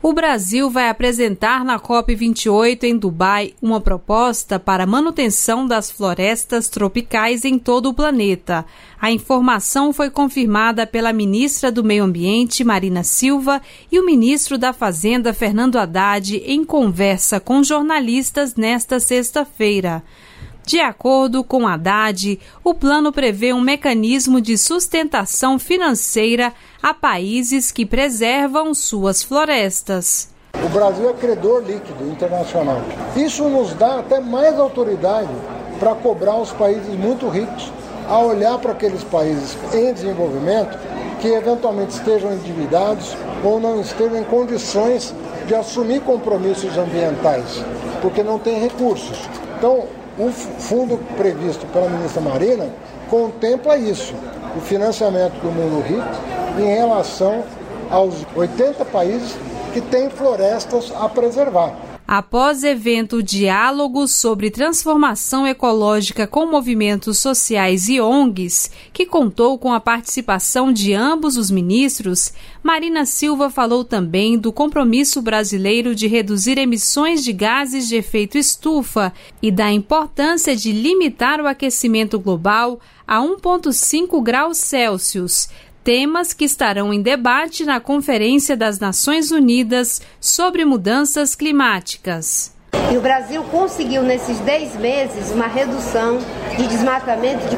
O Brasil vai apresentar na COP28 em Dubai uma proposta para a manutenção das florestas tropicais em todo o planeta. A informação foi confirmada pela ministra do Meio Ambiente, Marina Silva, e o ministro da Fazenda, Fernando Haddad, em conversa com jornalistas nesta sexta-feira. De acordo com Haddad, o plano prevê um mecanismo de sustentação financeira a países que preservam suas florestas. O Brasil é credor líquido internacional. Isso nos dá até mais autoridade para cobrar os países muito ricos a olhar para aqueles países em desenvolvimento que eventualmente estejam endividados ou não estejam em condições de assumir compromissos ambientais, porque não têm recursos. Então, o fundo previsto pela ministra Marina contempla isso, o financiamento do mundo rico em relação aos 80 países que têm florestas a preservar. Após evento Diálogo sobre Transformação Ecológica com Movimentos Sociais e ONGs, que contou com a participação de ambos os ministros, Marina Silva falou também do compromisso brasileiro de reduzir emissões de gases de efeito estufa e da importância de limitar o aquecimento global a 1,5 graus Celsius, temas que estarão em debate na Conferência das Nações Unidas sobre Mudanças Climáticas. E o Brasil conseguiu, nesses 10 meses, uma redução de desmatamento de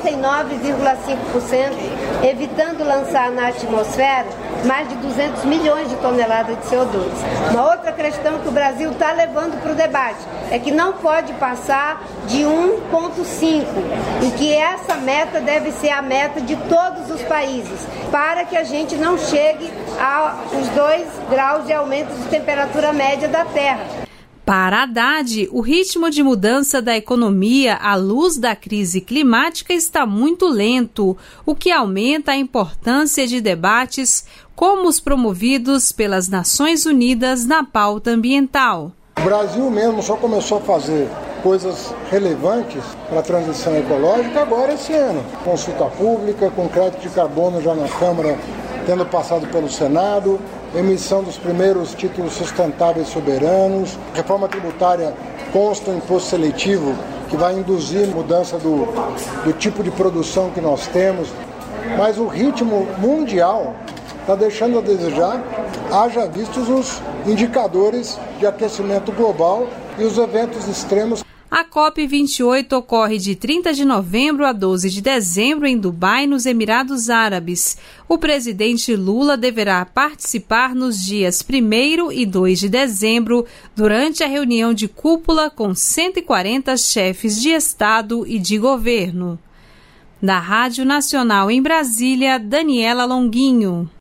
49,5%, evitando lançar na atmosfera mais de 200 milhões de toneladas de CO2. Uma outra questão que o Brasil está levando para o debate é que não pode passar de 1,5 e que essa meta deve ser a meta de todos os países, para que a gente não chegue aos 2 graus de aumento de temperatura média da Terra. Para Haddad, o ritmo de mudança da economia à luz da crise climática está muito lento, o que aumenta a importância de debates como os promovidos pelas Nações Unidas na pauta ambiental. O Brasil mesmo só começou a fazer coisas relevantes para a transição ecológica agora esse ano. Consulta pública, com crédito de carbono já na Câmara, tendo passado pelo Senado, emissão dos primeiros títulos sustentáveis soberanos, reforma tributária consta um imposto seletivo que vai induzir mudança do tipo de produção que nós temos, mas o ritmo mundial está deixando a desejar, haja vistos os indicadores de aquecimento global e os eventos extremos. A COP28 ocorre de 30 de novembro a 12 de dezembro em Dubai, nos Emirados Árabes. O presidente Lula deverá participar nos dias 1º e 2 de dezembro, durante a reunião de cúpula com 140 chefes de Estado e de governo. Da Rádio Nacional em Brasília, Daniela Longuinho.